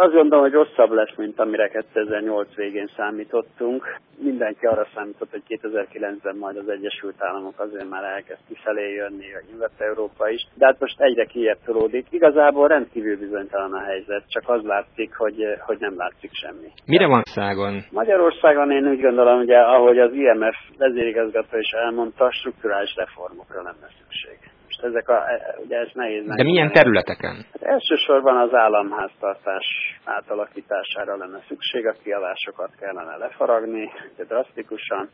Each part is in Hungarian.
azt gondolom, hogy rosszabb lesz, mint amire 2008 végén számítottunk. Mindenki arra számított, hogy 2009-ben majd az Egyesült Államok azért már elkezd kifelé jönni, vagy Nyugat-Európa is. De hát most egyre kijebb tolódik. Igazából rendkívül bizonytalan a helyzet, csak az látszik, hogy nem látszik semmi. Mire van szágon? Magyarországon én úgy gondolom, ugye, ahogy az IMF vezérigazgató is elmondta, strukturális reformokra lenne szükség. Ugye ez nehéz. De milyen területeken? Hát elsősorban az államháztartás átalakítására lenne szükség, a kiadásokat kellene lefaragni, de drasztikusan.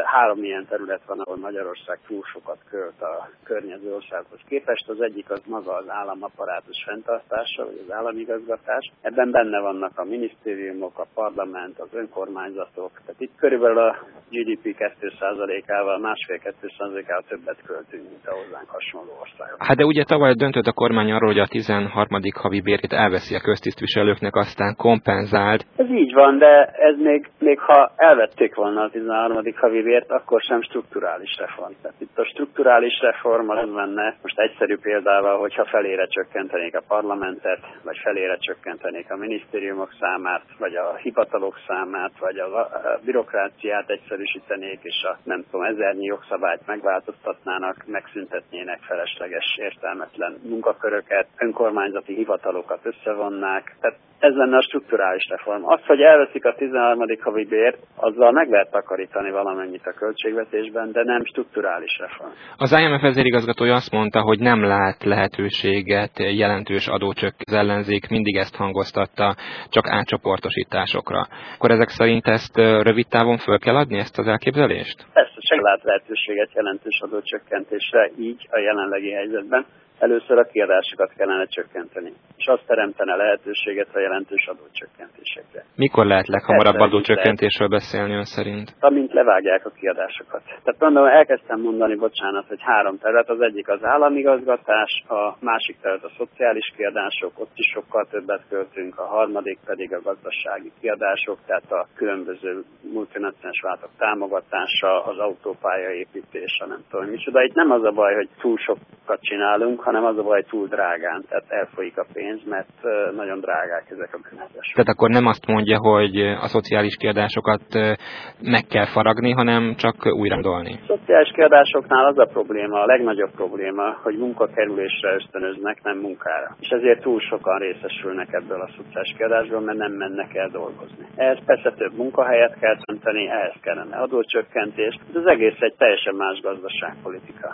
3 ilyen terület van, ahol Magyarország túl sokat költ a környező országhoz képest. Az egyik az maga az államapparátus fenntartása, vagy az államigazgatás. Ebben benne vannak a minisztériumok, a parlament, az önkormányzatok. Tehát itt körülbelül a GDP 2%-ával, 1,5-2%-ával többet költünk, mint a hozzánk hasonló országok. Hát de ugye tavaly döntött a kormány arról, hogy a 13. havi bérét elveszi a köztisztviselőknek, aztán kompenzált. Ez így van, de ez még ha elvették volna a 13. havi bért, akkor sem strukturális reform. Tehát itt a strukturális reform az lenne, most egyszerű példával, hogyha felére csökkentenék a parlamentet, vagy felére csökkentenék a minisztériumok számát, vagy a hivatalok számát, vagy a bürokráciát egyszerűsítenék, és a nem tudom, 1000-nyi jogszabályt megváltoztatnának, megszüntetnének felesleges, értelmetlen munkaköröket, önkormányzati hivatalokat összevonnák. Tehát ez lenne a strukturális reform. Az, hogy elveszik a 13. havi bért, azzal meg lehet takarítani valamennyit a költségvetésben, de nem strukturális reform. Az IMF vezérigazgatója azt mondta, hogy nem lát lehetőséget jelentős adócsökkentés. Az ellenzék mindig ezt hangoztatta, csak átcsoportosításokra. Akkor ezek szerint ezt rövid távon föl kell adni, ezt az elképzelést? Persze, sem lát lehetőséget jelentős adócsökkentésre így a jelenlegi helyzetben. Először a kiadásokat kellene csökkenteni, és azt teremtene lehetőséget a jelentős adócsökkentésekre. Mikor lehet leghamarabb adócsökkentésről beszélni ön szerint? Amint levágják a kiadásokat. Tehát mondom, elkezdtem mondani, bocsánat, hogy 3 terület, az egyik az államigazgatás, a másik terület a szociális kiadások, ott is sokkal többet költünk, a harmadik pedig a gazdasági kiadások, tehát a különböző multinacionális vállalatok támogatása, az autópályaépítése, nem tudom micsoda. Itt nem az a baj, hogy túl sokat csinálunk, hanem az a baj, túl drágán, tehát elfolyik a pénz, mert nagyon drágák ezek a beruházások. Tehát akkor nem azt mondja, hogy a szociális kiadásokat meg kell faragni, hanem csak újra gondolni. A szociális kiadásoknál az a probléma, a legnagyobb probléma, hogy munkakerülésre ösztönöznek, nem munkára. És ezért túl sokan részesülnek ebből a szociális kiadásból, mert nem mennek el dolgozni. Ehhez persze több munkahelyet kell teremteni, ehhez kellene adócsökkentés. Ez az egész egy teljesen más gazdaságpolitika.